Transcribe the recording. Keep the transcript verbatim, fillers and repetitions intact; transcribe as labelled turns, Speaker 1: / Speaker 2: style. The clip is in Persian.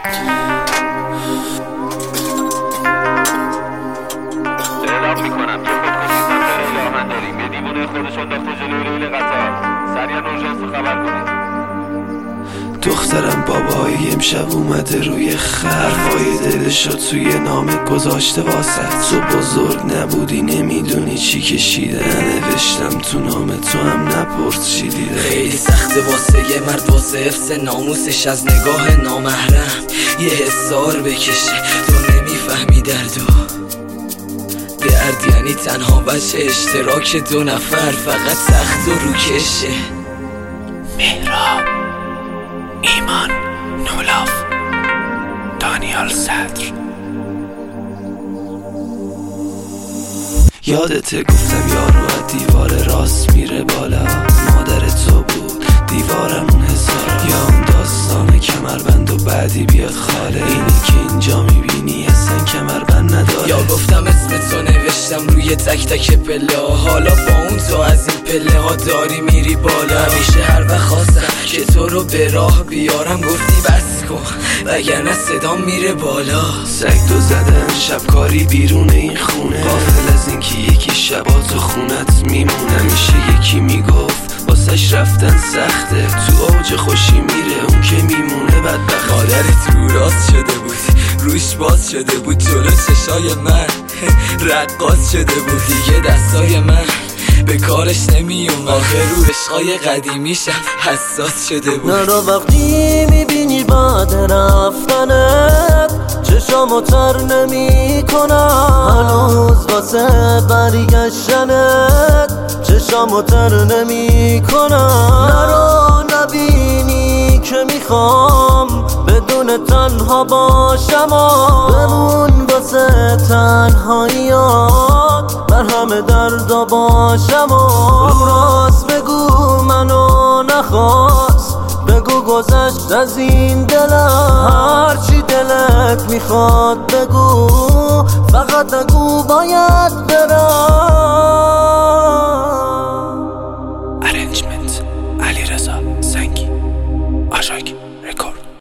Speaker 1: اعلام میکنم که خودکشی سفر آهن داریم. یه دیوونه خودش انداخته جلوی ریل قطار. سریعا اورژانس رو خبر کنید.
Speaker 2: دخترم بابایی امشب اومده روی حرفای دلشو توی نامه گذاشته واسه تو بزرگ نبودی نمیدونی چی کشیده. نوشتم تو نامه تو هم نپرس چی دیده.
Speaker 3: خیلی سخته واسه یه مرد واسه حفظ ناموسش از نگاه نامحرم یه حسار بکشه. تو نمیفهمی دردو درد یعنی تنها وجه اشتراک دو نفر فقط سخت و روکشه.
Speaker 2: مهراب، ایمان، نولاف، دانیال صدر. یادته گفتم یارو از دیوار راست میره بالا. مادر تو بود دیوارمون هزار. یا اون داستان کمربند و بعدی بیاد خاله. اینی که اینجا میبینی اصلا کمربند نداره.
Speaker 3: یا گفتم اسم تو نوشتم روی تک تک پله ها. حالا با اون تو از این پله ها داری میری بالا. همیشه هر وقت خواستم که تو رو به راه بیارم گفتی بس کن وگرنه صدام میره بالا.
Speaker 2: سگ دو زدن شبکاری بیرون این خونه. غافل از این که یکی شبا تو خونت میمونه. میشه یکی میگفت واسش رفتن سخته. تو اوج خوشی میره اون که میمونه بدبخته.
Speaker 3: مادرت رو راست شده بود روش باز شده بود جلو چشای من رقاص شده بود. دیگه دستای من به کارش نمی اومد. آخه رو عشقای قدیمیشم حساس شده بود.
Speaker 4: نرو وقتی میبینی بعد رفتنت چشامو تر نمی کنم. هنوز واسه برگشتنت چشامو تر نمی کنم. نرو نبینی که میخوام بدون تنها باشم. بمون واسه تنهاییات مرهم دردا باشم. رو راست بگو منو نخواست بگو گذشت از این دلم. هرچی دلت میخواد بگو فقط نگو باید برم.